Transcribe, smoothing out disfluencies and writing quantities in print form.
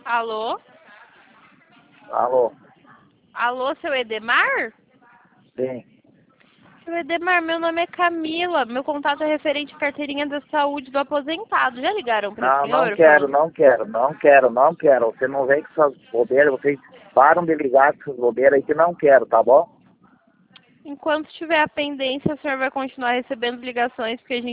Alô? Alô? Alô, seu Edemar? Sim. Seu Edemar, meu nome é Camila. Meu contato é referente à carteirinha da saúde do aposentado. Já ligaram para o Não, não senhor? quero, não quero, não quero, não quero. Você não vem com essas bobeiras, vocês param de ligar com essas bobeiras aí que não quero, tá bom? Enquanto tiver a pendência, o senhor vai continuar recebendo ligações, porque a gente